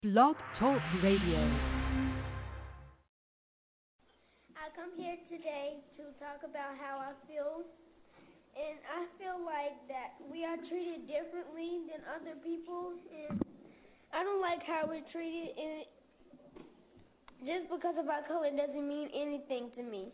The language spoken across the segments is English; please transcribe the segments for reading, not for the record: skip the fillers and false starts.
Blog Talk Radio. I come here today to talk about how I feel, and I feel like that we are treated differently than other people, and I don't like how we're treated, and just because of our color doesn't mean anything to me.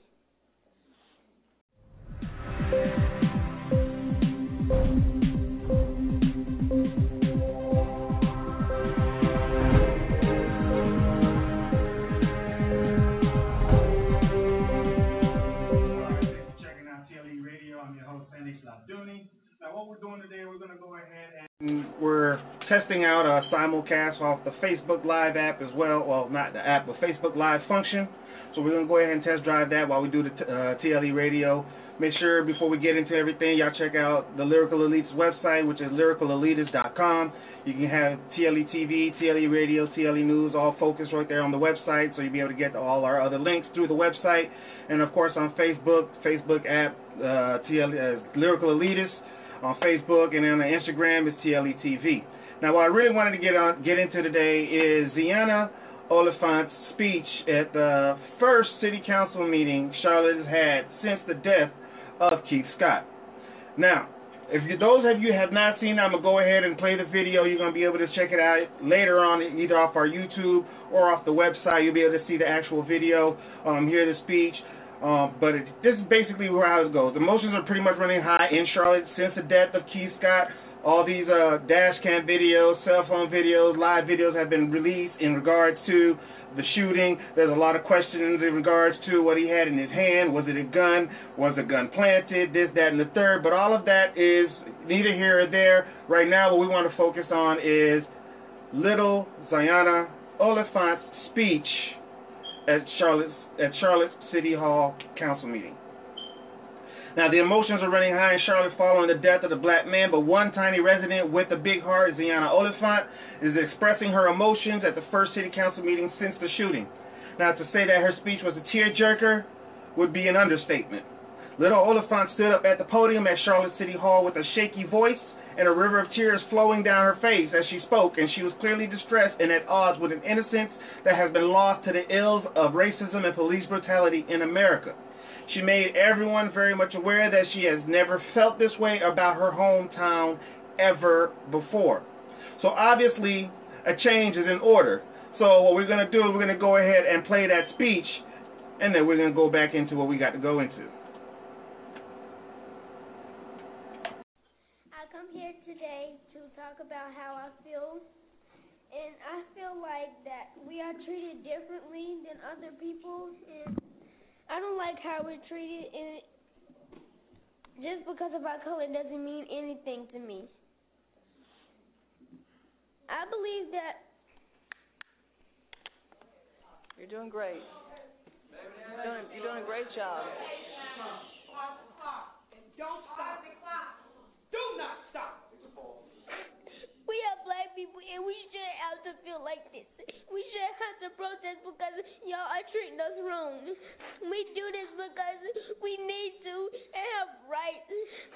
Now what we're doing today, we're going to go ahead and we're testing out a simulcast off the Facebook Live app as well. Well, not the app, but Facebook Live function. So we're going to go ahead and test drive that while we do the TLE radio. Make sure before we get into everything, y'all check out the Lyrical Elites website, which is lyricalelites.com. You can have TLE TV, TLE radio, TLE news, all focused right there on the website, so you'll be able to get to all our other links through the website. And of course on Facebook app, Lyrical Elites on Facebook, and then on Instagram is TLE TV. Now, what I really wanted to get into today is Ziana Oliphant's speech at the first city council meeting Charlotte has had since the death of Keith Scott. Now, those of you have not seen it, I'm going to go ahead and play the video. You're going to be able to check it out later on, either off our YouTube or off the website. You'll be able to see the actual video, hear the speech. This is basically how it goes. Emotions are pretty much running high in Charlotte since the death of Keith Scott. All these dash cam videos, cell phone videos, live videos have been released in regards to the shooting. There's a lot of questions in regards to what he had in his hand. Was it a gun? Was the gun planted? This, that, and the third. But all of that is neither here or there. Right now what we want to focus on is little Ziana Oliphant's speech at Charlotte City Hall Council meeting. Now, the emotions are running high in Charlotte following the death of the black man, but one tiny resident with a big heart, Ziana Oliphant, is expressing her emotions at the first city council meeting since the shooting. Now, to say that her speech was a tearjerker would be an understatement. Little Oliphant stood up at the podium at Charlotte City Hall with a shaky voice and a river of tears flowing down her face as she spoke, and she was clearly distressed and at odds with an innocence that has been lost to the ills of racism and police brutality in America. She made everyone very much aware that she has never felt this way about her hometown ever before. So obviously, a change is in order. So what we're going to do is we're going to go ahead and play that speech, and then we're going to go back into what we got to go into. I come here today to talk about how I feel, and I feel like that we are treated differently than other people, and I don't like how we're treated, and just because of our color doesn't mean anything to me. I believe that you're doing great. You're doing a great job. Don't stop. Do not stop. We are black people, and we shouldn't have to feel like this. We shouldn't have to protest because y'all are treating us wrong. We do this because we need to and have rights.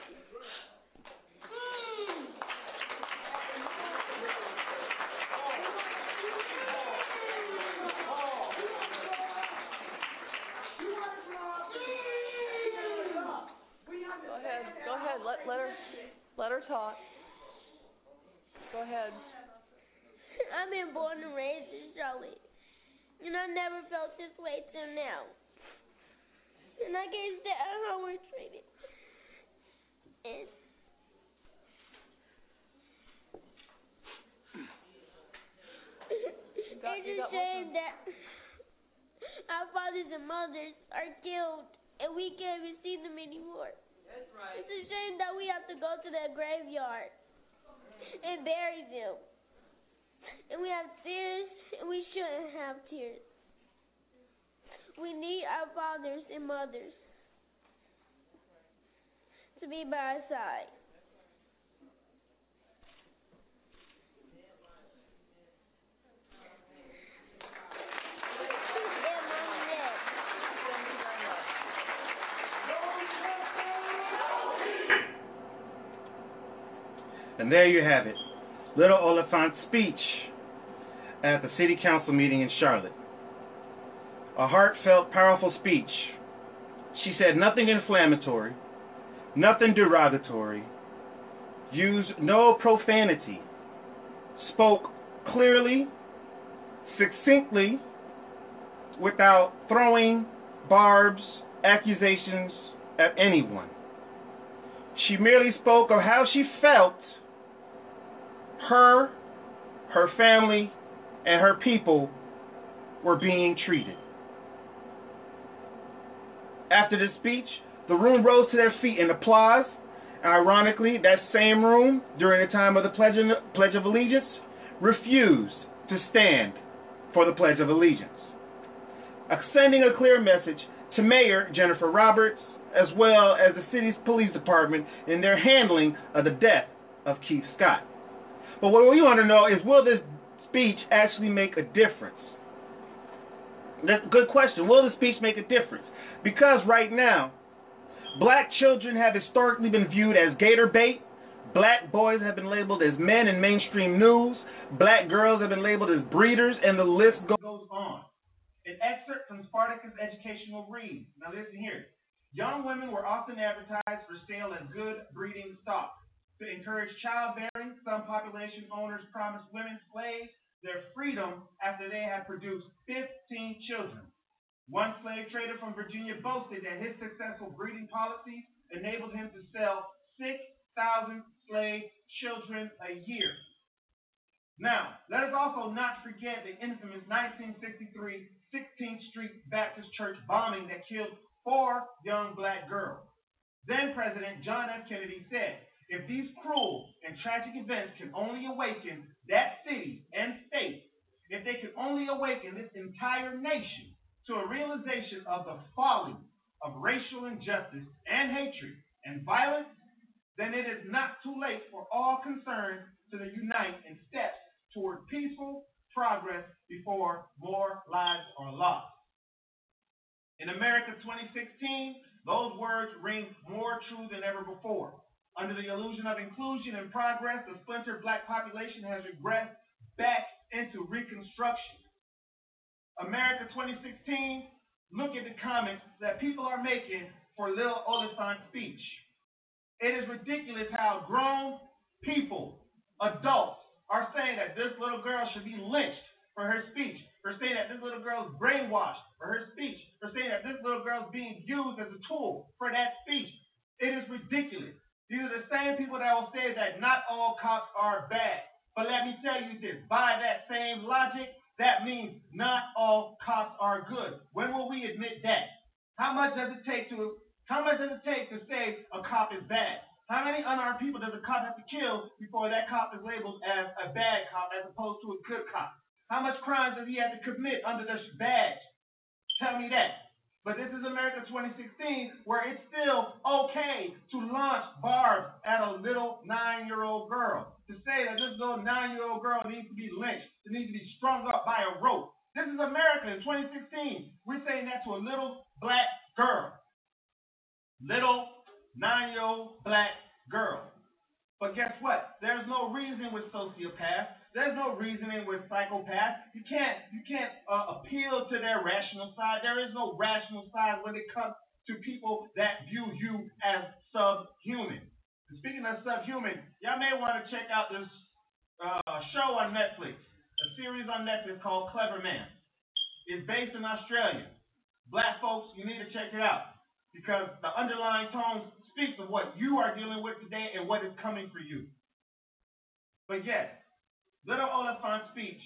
Go ahead. Let her talk. Go ahead. I've been born and raised in Charlotte, and I never felt this way till now. And I can't stand how we're treated. And it's a shame that our fathers and mothers are killed, and we can't even see them anymore. That's right. It's a shame that we have to go to that graveyard and bury them. And we have tears, and we shouldn't have tears. We need our fathers and mothers to be by our side. And there you have it. Little Oliphant's speech at the city council meeting in Charlotte. A heartfelt, powerful speech. She said nothing inflammatory, nothing derogatory, used no profanity, spoke clearly, succinctly, without throwing barbs, accusations at anyone. She merely spoke of how she felt her family, and her people were being treated. After the speech, the room rose to their feet in applause. Ironically, that same room, during the time of the Pledge of Allegiance, refused to stand for the Pledge of Allegiance, sending a clear message to Mayor Jennifer Roberts, as well as the city's police department in their handling of the death of Keith Scott. But what we want to know is, will this speech actually make a difference? That's a good question. Will the speech make a difference? Because right now, black children have historically been viewed as gator bait. Black boys have been labeled as men in mainstream news. Black girls have been labeled as breeders, and the list goes on. An excerpt from Spartacus Educational reads. Now listen here. Young women were often advertised for sale as good breeding stock. To encourage childbearing, some population owners promised women slaves their freedom after they had produced 15 children. One slave trader from Virginia boasted that his successful breeding policies enabled him to sell 6,000 slave children a year. Now, let us also not forget the infamous 1963 16th Street Baptist Church bombing that killed 4 young black girls. Then President John F. Kennedy said, if these cruel and tragic events can only awaken that city and state, if they can only awaken this entire nation to a realization of the folly of racial injustice and hatred and violence, then it is not too late for all concerned to unite in steps toward peaceful progress before more lives are lost. In America 2016, those words ring more true than ever before. Under the illusion of inclusion and progress, the splintered black population has regressed back into Reconstruction. America 2016, look at the comments that people are making for Little Oliphant's speech. It is ridiculous how grown people, adults, are saying that this little girl should be lynched for her speech, for saying that this little girl is brainwashed for her speech, for saying that this little girl is being used as a tool for that speech. It is ridiculous. These are the same people that will say that not all cops are bad. But let me tell you this, by that same logic, that means not all cops are good. When will we admit that? How much does it take to say a cop is bad? How many unarmed people does a cop have to kill before that cop is labeled as a bad cop as opposed to a good cop? How much crimes does he have to commit under this badge? Tell me that. But this is America 2016, where it's still okay to launch barbs at a little 9-year-old girl. To say that this little 9-year-old girl needs to be lynched, it needs to be strung up by a rope. This is America in 2016. We're saying that to a little black girl. Little 9-year-old black girl. But guess what? There's no reasoning with sociopaths. There's no reasoning with psychopaths. You can't appeal to their rational side. There is no rational side when it comes to people that view you as subhuman. And speaking of subhuman, y'all may want to check out this show on Netflix, a series on Netflix called Clever Man. It's based in Australia. Black folks, you need to check it out because the underlying tone speaks of what you are dealing with today and what is coming for you. But yes, Little Oliphant's speech,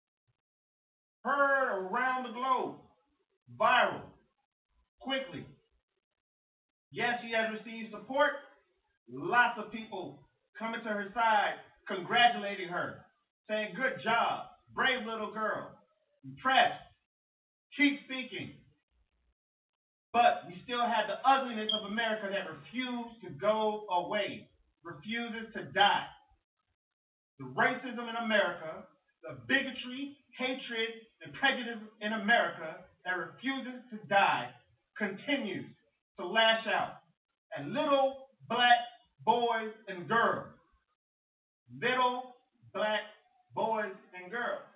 heard around the globe, viral, quickly. Yes, she has received support. Lots of people coming to her side, congratulating her, saying, good job, brave little girl, impressed, keep speaking. But we still have the ugliness of America that refused to go away, refuses to die. The racism in America, the bigotry, hatred, and prejudice in America that refuses to die continues to lash out at little black boys and girls. Little black boys and girls.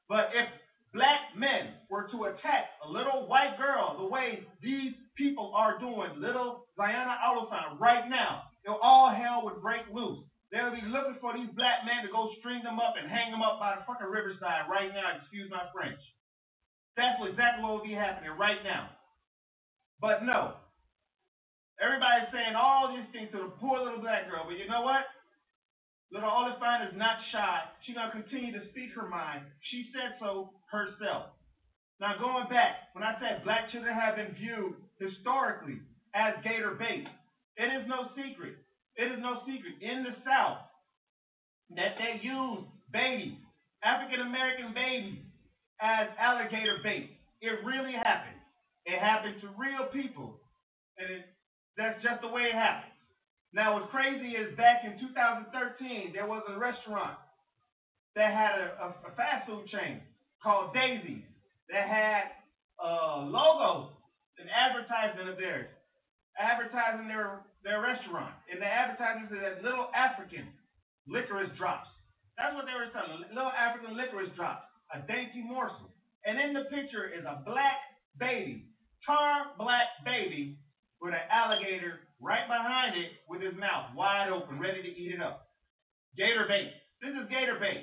But if black men were to attack a little white girl the way these people are doing, little Ziona Oliphant right now, all hell would break loose. They'll be looking for these black men to go string them up and hang them up by the fucking riverside right now, excuse my French. That's exactly what will be happening right now. But no. Everybody's saying all these things to the poor little black girl, but you know what? Little Oliphant is not shy. She's going to continue to speak her mind. She said so herself. Now going back, when I said black children have been viewed historically as gator bait, it is no secret. It is no secret in the South that they use babies, African American babies, as alligator bait. It really happened. It happened to real people, and that's just the way it happened. Now, what's crazy is back in 2013, there was a restaurant that had a fast food chain called Daisy's that had logos and advertisement of theirs, advertising their restaurant. And the advertisement said little African licorice drops. That's what they were selling, little African licorice drops, a dainty morsel. And in the picture is a black baby, tar black baby with an alligator right behind it with his mouth wide open, ready to eat it up. Gator bait. This is gator bait.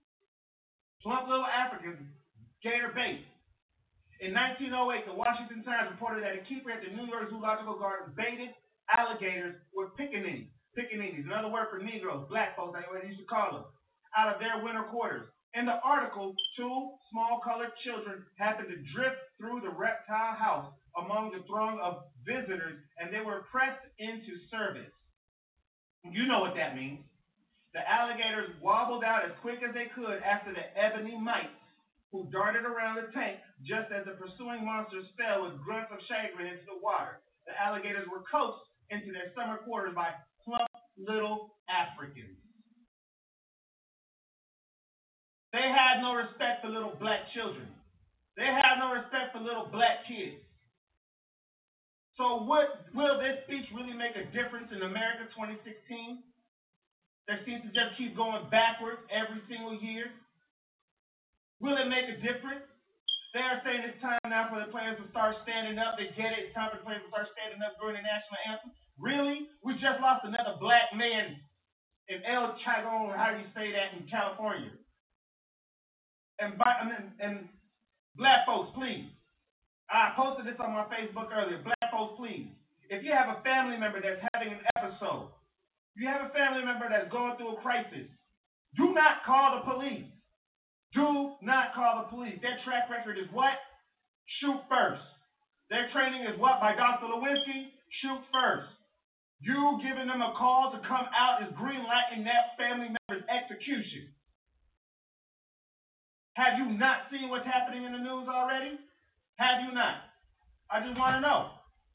Plump little African gator bait. In 1908, the Washington Times reported that a keeper at the New York Zoological Gardens baited alligators with pickaninnies. Pickaninnies, another word for Negroes, black folks, that's what they used to call them, out of their winter quarters. In the article, 2 small colored children happened to drift through the reptile house among the throng of visitors, and they were pressed into service. You know what that means. The alligators wobbled out as quick as they could after the ebony mites, who darted around the tank just as the pursuing monsters fell with grunts of chagrin into the water. The alligators were coaxed into their summer quarters by plump little Africans. They had no respect for little black children. They had no respect for little black kids. So will this speech really make a difference in America 2016? That seems to just keep going backwards every single year. Will it make a difference? They are saying it's time now for the players to start standing up. They get it. It's time for the players to start standing up during the national anthem. Really? We just lost another black man in El Chagon, how do you say that, in California. And black folks, please. I posted this on my Facebook earlier. Black folks, please. If you have a family member that's having an episode, if you have a family member that's going through a crisis, do not call the police. Do not call the police. Their track record is what? Shoot first. Their training is what? By Dr. Lewinsky? Shoot first. You giving them a call to come out is green lighting that family member's execution. Have you not seen what's happening in the news already? Have you not? I just want to know.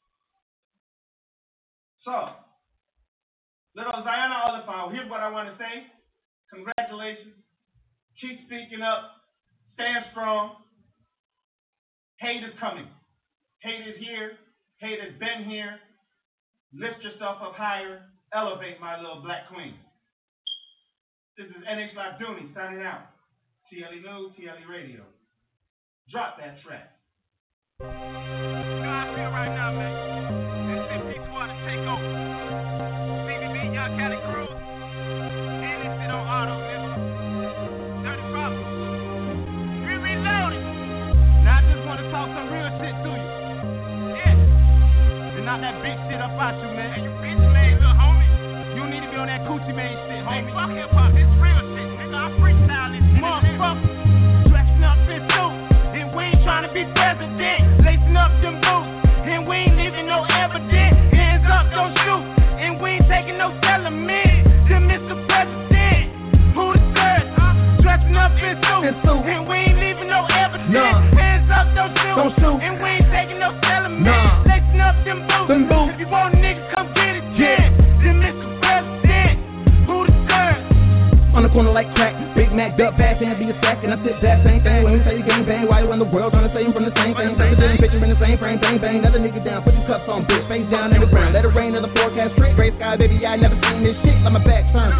So, little Ziona Oliphant, here's what I want to say. Congratulations. Keep speaking up. Stand strong. Hate is coming. Hate is here. Hate has been here. Lift yourself up higher. Elevate my little black queen. This is NH Labduni signing out. TLE News, TLE Radio. Drop that track. You know how I feel right now, man. It's people want to take over. BBB, Young Cali Crew, and this shit on auto, nigga. Dirty problem. Reloaded. Now I just want to talk some real shit to you. Yeah. And not that big shit up out you, man. Hey, you bitch made, little homie. You need to be on that Coochie Mane shit, homie. Hey, fuck hip hop. This real shit, nigga. I freestyle this shit. Motherfucker. Dressing up in suits. And we ain't trying to be president. Lacing up them boots. And we ain't leaving no evidence. Hands up, don't shoot. And we ain't taking no settlement to Mr. President. Who the third? Dressing up in suits. And we ain't leaving no evidence. Hands up, don't shoot. And we ain't taking no settlement. Lacing up them boots. If you want a nigga, come get it, yeah. Then Mr. President. Who the third? On the corner like crack, Big Mac, duck, fast, and be a sack, and I sit that same thing. When we say gang bang, why you in the world trying to say him from the same thing? Same picture in the same frame, bang bang, another nigga down, put your cups on, bitch, face down in the ground, let it rain in the forecast, straight gray sky, baby, I never seen this shit, like my back turned, put the nigga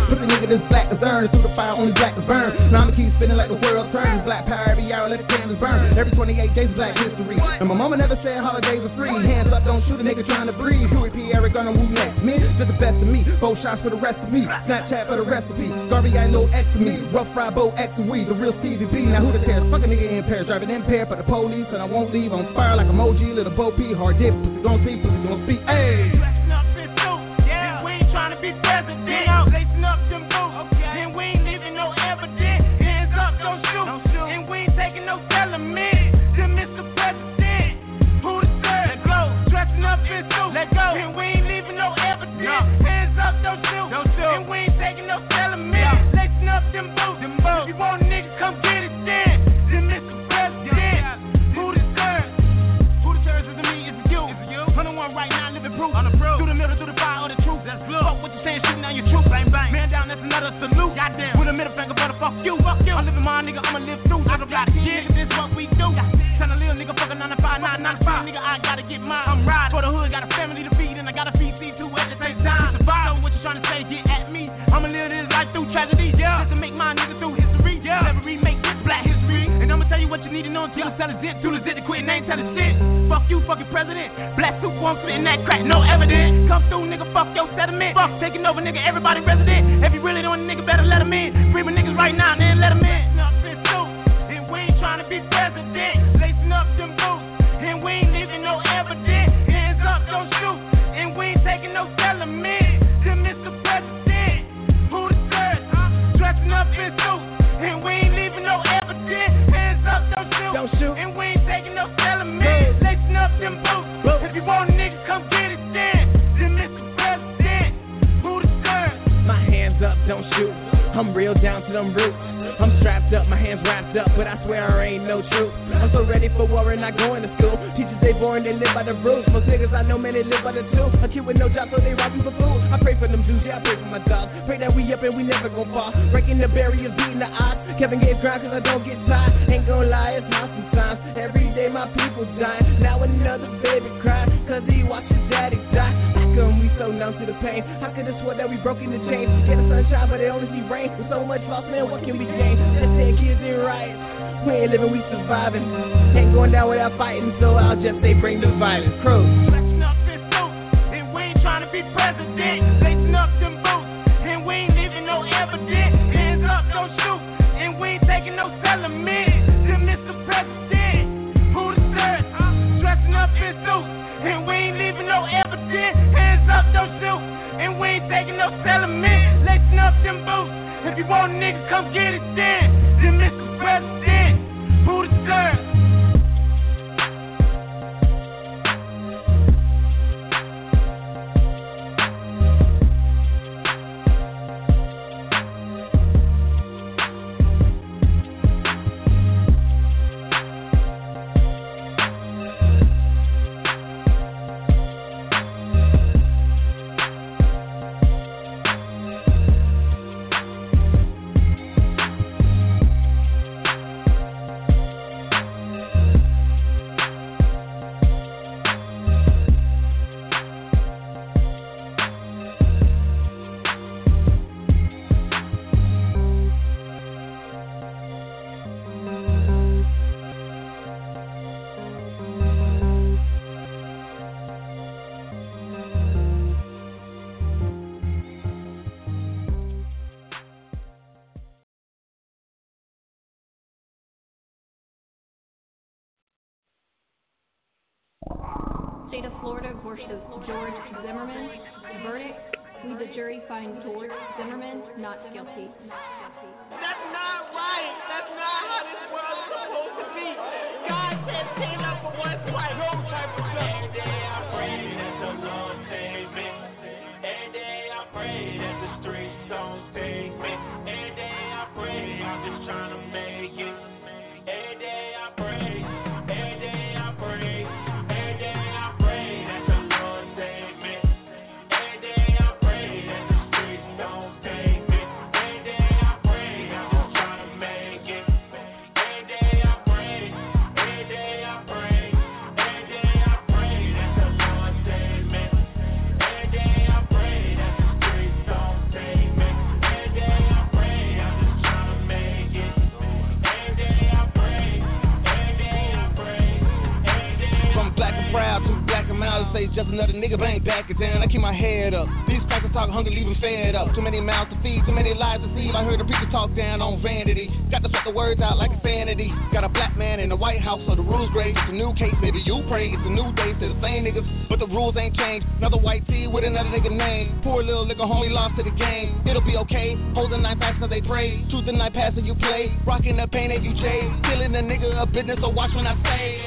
evidence black as urn. Through the fire, only black as burn. Now I'ma keep spinning like the world turns. Black power every hour, let the candles burn. Every 28 days is black history. And my mama never said holidays are free. Hands up, don't shoot a nigga trying to breathe. Huey P. Eric gonna move next. Me, just the best of me. 4 shots for the rest of me. Snapchat for the recipe. Garvey got no X to me. Rough Fry Bo X and we, the real Stevie B. Now who the cares? Fuck a nigga in Paris, driving impaired for the police, and I won't leave on fire like emoji, little Bo P. Hard dip, pussy gon' see, pussy gon' speak. Hey. Dressing up in suits, yeah. And we ain't trying to be president. Lacing up them boots, okay. And we ain't leaving no evidence. Hands up, don't shoot. And we ain't taking no settlement. To Mr. President, who the third? Let's go. Dressing up in suits, let's go. And we ain't leaving no evidence. No. Hands up, don't shoot. And we ain't taking no settlement. Lacing up them boots. If you want a nigga, come get it then. To Mr. President, who the third? Who the third isn't me, it's you. I'm the one right now living proof. Through the middle, through the fire, or the truth. That's blue. Fuck what you saying, shooting down your truth. Bang, bang. Man down, that's another salute. Goddamn. With a middle finger, but fuck you. Fuck you. I'm living my nigga, I'ma live through. Talk about the shit, this what we do. Tell a little nigga, fuck a 9 to 5, 9 to 5. Nigga, I gotta get mine. I'm riding for the hood, got a family to feed, and I gotta feed C2 at the same time. Survive. So what you trying to say, get at me. I'ma live this life through tragedy, yeah. Just to make my nigga through history, yeah. Never remake this black history. And I'ma tell you what you need to know until you tell it zit. To the zit to quit, and ain't tell it shit. Fuck you, fucking president. Black suit, one spitting that crack, no evidence. Come through, nigga, fuck your settlement. Fuck taking over, nigga, everybody resident. If you really don't, nigga, better let him in. Free my niggas right now, then let him in. Up in suit, and we ain't trying to be president. Lacing up them boots, and we ain't leaving no evidence. Hands up, don't shoot, and we ain't taking no settlement. To Mr. President, who the third? Dressing up in suits, and we ain't leaving no evidence. Hands up, don't shoot, and we ain't taking no settlement. Lacing up them boots. If you want a nigga, come get it then. To Mr. President, who the third? My hands up, don't shoot. I'm real down to them roots. I'm strapped up, my hands wrapped up, but I swear I ain't no truth. I'm so ready for war and not going to school. Teachers, they born, they live by the rules. Most niggas I know, man, they live by the two. A kid with no job, so they robbing for food. I pray for them Jews, yeah, I pray for my dogs. Pray that we up and we never gon' fall. Breaking the barriers, beating the odds. Kevin Gates grind cause I don't get tired. Ain't gon' lie, it's hard sometimes. Every day my people dying. Now another baby cry, cause he watched his daddy die. How come we so numb to the pain? How could have swore that we broke in the chains? Get the sunshine, but they only see rain. With so much loss, man, what can we gain? Let's take kids in riots. We ain't living, we surviving. Ain't going down without fighting, so I'll just say bring the violence. Crew. Flexing up in suits, and we ain't trying to be president. Lacing up them boots, and we ain't leaving no evidence. Hands up, don't shoot, and we ain't taking no settlement. To Mr. President, who the third? Dressing up in suits, and we ain't leaving no evidence. Hands up, don't shoot, and we ain't taking no settlement. Lacing up them boots. If you want a nigga, come get it then. To Mr. President, who the third? State of Florida versus George Zimmerman. Verdict: we, the jury, find George Zimmerman not guilty. That's not right. That's not how this world is supposed to be. God said stand up for what's right. No type of stuff. Every day I pray that the Lord save me. Every day I pray that the streets don't take me. Every day I pray I'm just trying to make it. Every day I pray. Every day I pray. Every day I pray that the Lord save me. Every day I pray that the streets don't take me. Every day I pray proud to black him out and say just another nigga, but I ain't backing down. I keep my head up. These factors talk hungry, leaving fed up. Too many mouths to feed, too many lies to see. I heard the preacher talk down on vanity. Got to put the words out like insanity. Got a black man in the White House, so the rules great. It's a new case, baby, you pray. It's a new day to the same niggas, but the rules ain't changed. Another white tee with another nigga name. Poor little nigga homie lost to the game. It'll be okay. Holding knife faster they pray. Truth and night passing you play. Rocking the pain that you chase. Killing a nigga a business, so watch when I say.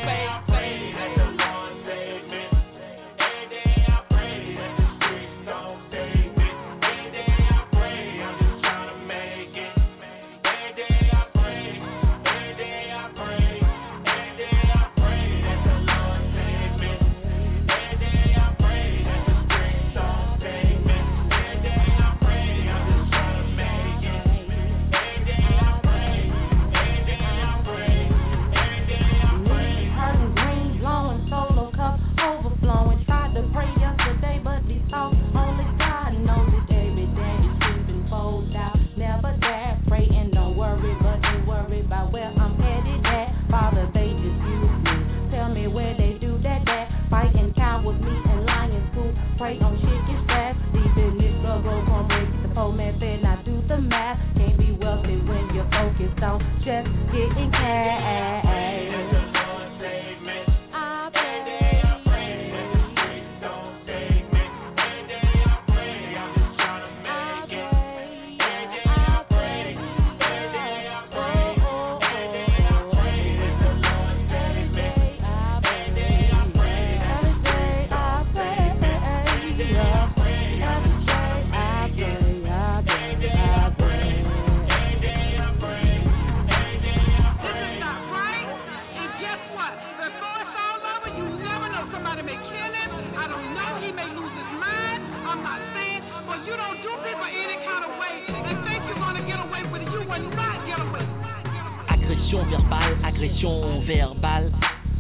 Agression verbale,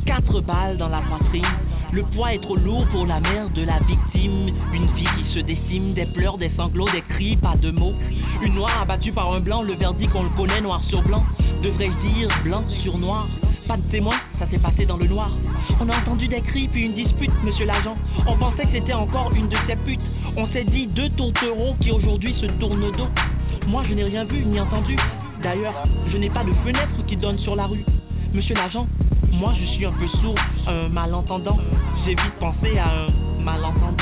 4 balles dans la poitrine. Le poids est trop lourd pour la mère de la victime. Une vie qui se décime, des pleurs, des sanglots, des cris, pas de mots. Une noire abattue par un blanc, le verdict on le connaît noir sur blanc. Devrais-je dire blanc sur noir? Pas de témoin, ça s'est passé dans le noir. On a entendu des cris puis une dispute, monsieur l'agent. On pensait que c'était encore une de ces putes. On s'est dit 2 tourtereaux qui aujourd'hui se tournent dos. Moi je n'ai rien vu ni entendu. D'ailleurs, je n'ai pas de fenêtre qui donne sur la rue. Monsieur l'agent, moi je suis un peu sourd, un malentendant. J'ai vite pensé à un malentendu.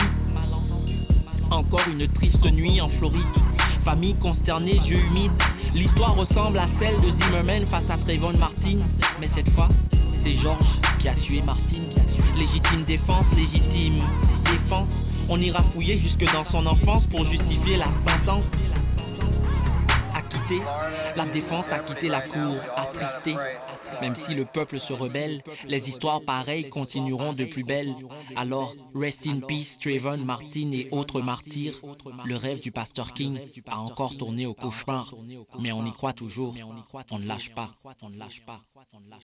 Encore une triste nuit en Floride. Famille consternée, yeux humides. L'histoire ressemble à celle de Zimmerman face à Trayvon Martin. Mais cette fois, c'est Georges qui a tué Martin. Légitime défense, légitime défense. On ira fouiller jusque dans son enfance pour justifier la sentence. Acquitté, la défense a quitté la cour, attristé. Même si le peuple se rebelle, les histoires pareilles continueront de plus belle. Alors, rest in peace, Trayvon Martin et autres martyrs. Le rêve du pasteur King a encore tourné au cauchemar. Mais on y croit toujours, on ne lâche pas.